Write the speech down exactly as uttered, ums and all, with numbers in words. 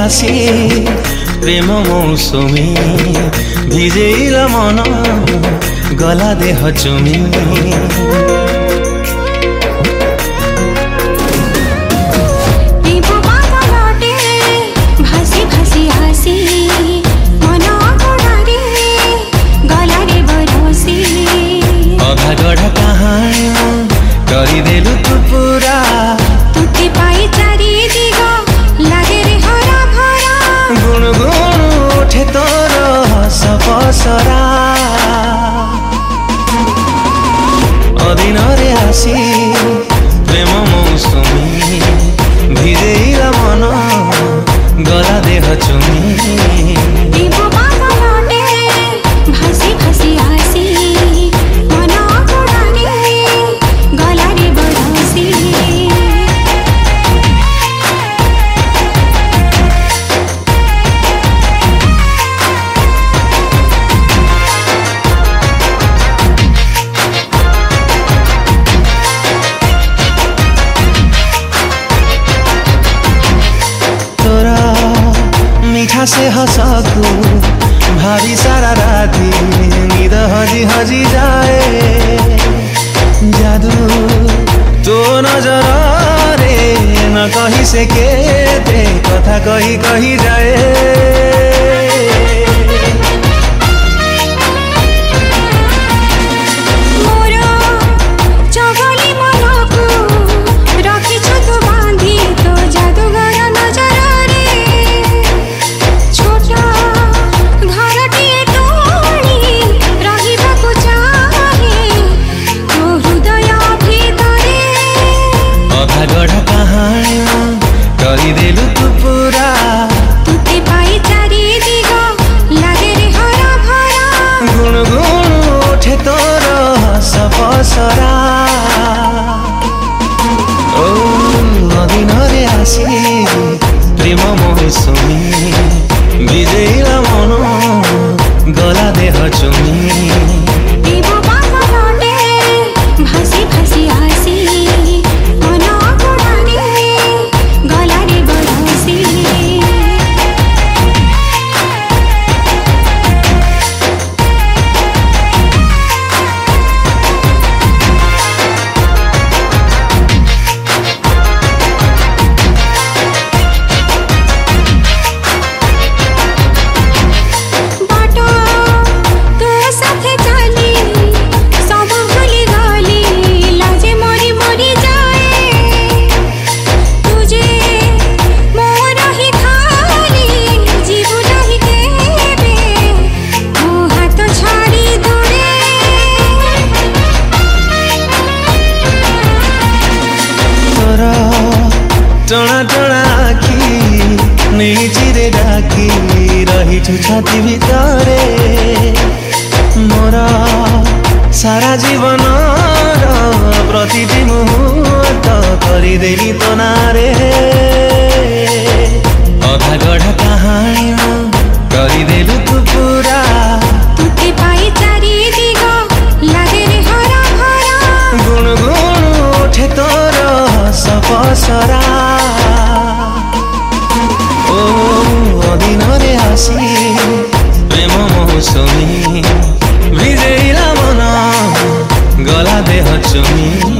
आसी प्रेम मौसुमी भिजेला मन गला देह चुमी देलु तू पूरा तुते पाई चारी दिगो लागे रे हरा भरा गुण गुण उठे तोर हस पसरा अदिन रे आसी प्रेम मौसुमी भिजेला मन गला देह चुमी से हंसकू भारी सारा राती नींद हजी हजी जाए जादू तो नजर रे न कहीं से के दे कथा कही कही जाए देलु तू पूरा तुते पाई चारी दिगो लागे रे हरा भरा गुण गुण उठे तोर हस पसरा ओ अदिन रे आसी प्रेम मौसुमी भिजेला मन गला देह चुमी टणा टणा आखी निजिरे डाकी रही छाती भितरे मोर सारा जीवन प्रतिटी मुहूर्त करदेली तो नारे अधा गढ़ा कहानी करदेलु तू पूरा तुते पाई चारी दिगो लागे रे हरा भरा गुण गुण उठे तोर हस पसरा अदिन रे आसी प्रेम मौसुमी भिजेला मन गला देह चुमी।